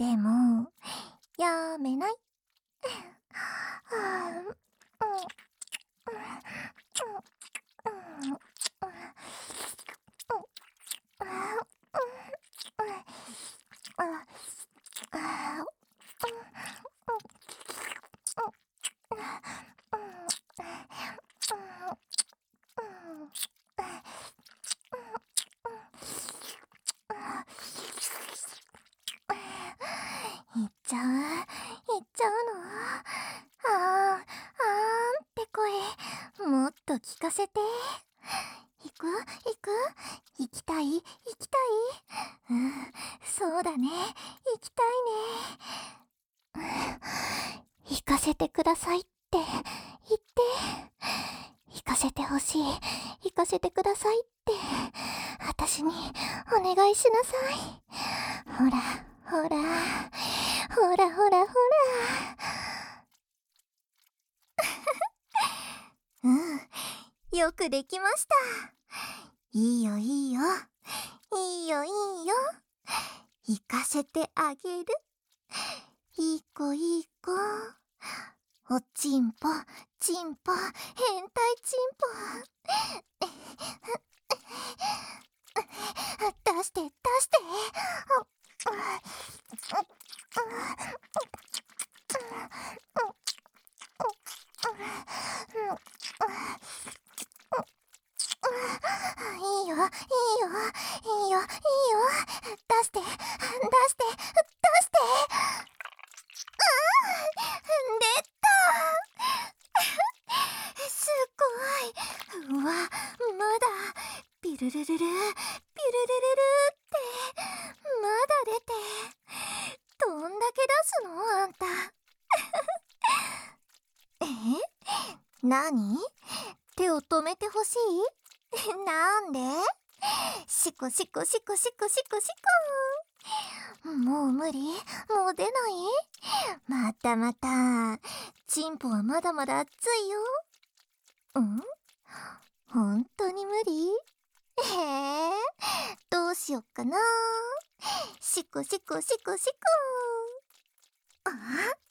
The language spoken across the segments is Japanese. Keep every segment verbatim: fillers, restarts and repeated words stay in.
でもやめない。はあ、いっちゃう、いっちゃうの。あー、あーんって声、もっと聞かせて。行く行く行きたい行きたい。うん、そうだね、行きたいね。うん、行かせてくださいって言って。行かせてほしい、行かせてくださいって私にお願いしなさい。ほらほらほらほらほら。うん、よくできました。いいよいいよいいよいいよ、行かせてあげる。いい子いい子、おちんぽちんぽ変態ちんぽ。出して出して。いいよいいよいいよいいよ、出して出して出して。出た。すごい。うわ、まだピルルルルピルルルルってまだ出て。どんだけ出すのあんた。え、なに？手を止めてほしい？なんで？シコシコシコシコシコシコ。もう無理？もう出ない？またまた。チンポはまだまだ熱いよ。ん？ほんとに無理？へえ、どうしよっかな。シコシコシコシコ。あ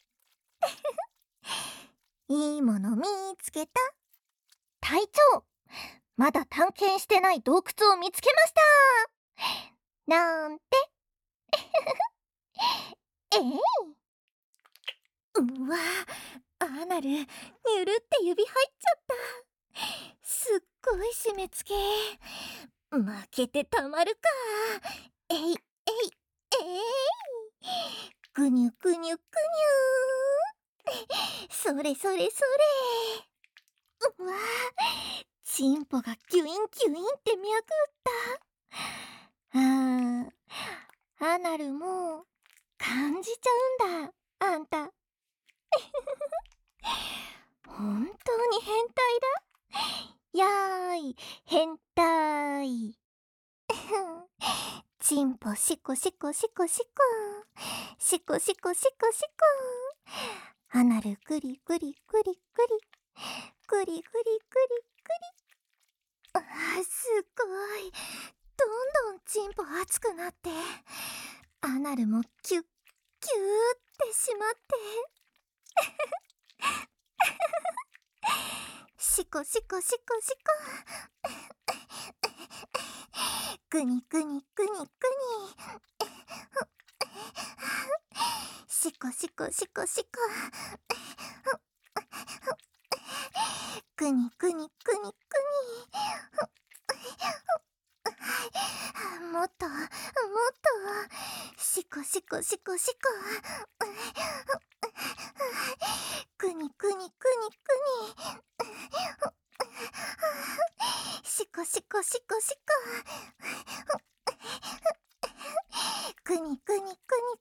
いいもの見つけた。隊長、まだ探検してない洞窟を見つけました。なんて。えい。うわ、アナル、にゅるって指入っちゃった。すっごい締め付け。負けてたまるか。えいえいえい。ぐにゅぐにゅぐにゅ。それそれそれ。うわ、チンポがギュインギュインって脈打った。あー、アナルも感じちゃうんだあんた。本当に変態だ。やーい変態。チンポシコシコシコシコシコシコシコシコ。アナルグリグリグリグリグリグリグリグリ。あ、すごい。どんどんチンポ熱くなって、アナルもキュッキューってしまって。シコシコシコシコ。グニグニグニグニ。シコシコシコシコ。グニグニグニグニ。もっともっとシコシコシコシコ。グニグニグニグニ。シコシコシコシコ。グニグニグニグニ。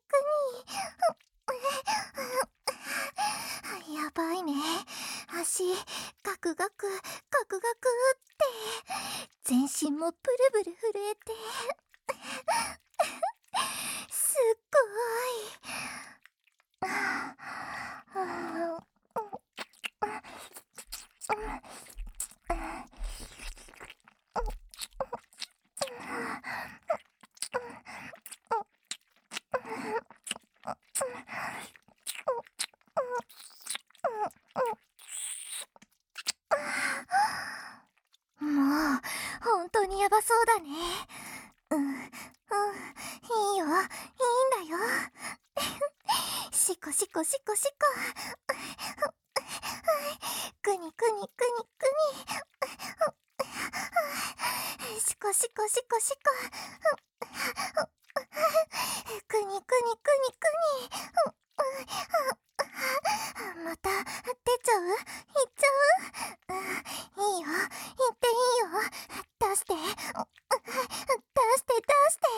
やばいね、足ガクガクガクガクって全身もブルブル震えて。すっごい。 もう本当にやばそうだね。うんうん、いいよ、いいんだよ。しこしこしこしこ。くにくにくにくに。しこしこしこしこ。くにくにくにくに。また出ちゃう？行っちゃう？うん、いいよ、行っていいよ。出して、出して出して。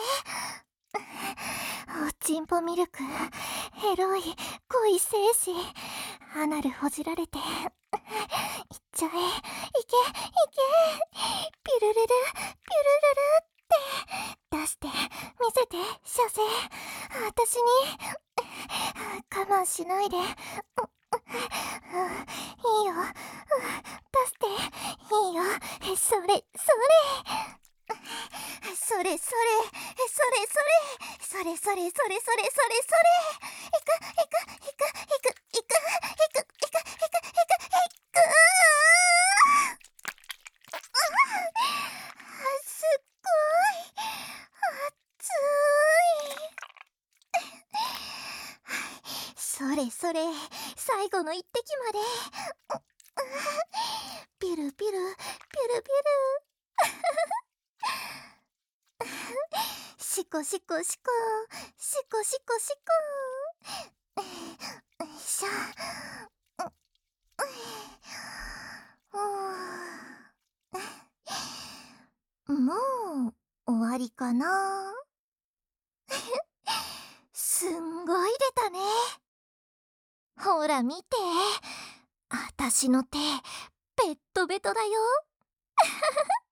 おちんぽミルク、エロい恋精子、アナルほじられて、いっちゃえ、いけいけ、ピルルルピュルルルって出して、見せて、射精、私に我慢しないで、うん、いいよ、出して、いいよ、それそれそれそれそれそれそれそれそれそれそれそれそれ、いくいくいくいくいくいくいくいくいくいくいく、すっごい熱い。それそれ、最後の一滴まで。ピルピルピルピル。しこしこしこしこしこしこ。よいしょ。もう終わりかな。すんごい出たね。ほら見て、あたしの手ベットベトだよ。